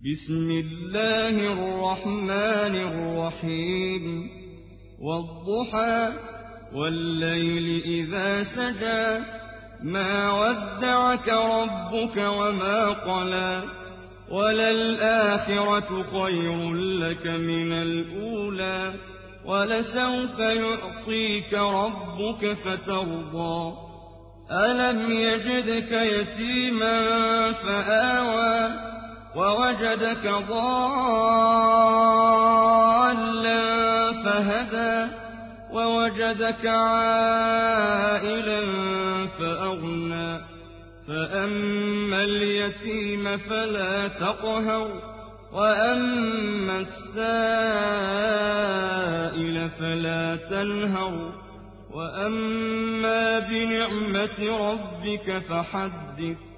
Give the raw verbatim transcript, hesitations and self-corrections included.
بسم الله الرحمن الرحيم والضحى والليل إذا سجى ما ودعك ربك وما قلى وللآخرة خير لك من الأولى ولسوف يعطيك ربك فترضى ألم يجدك يتيما فآوى ووجدك ضالا فهدى ووجدك عائلا فأغنى فأما اليتيم فلا تقهر وأما السائل فلا تنهر وأما بنعمة ربك فحدث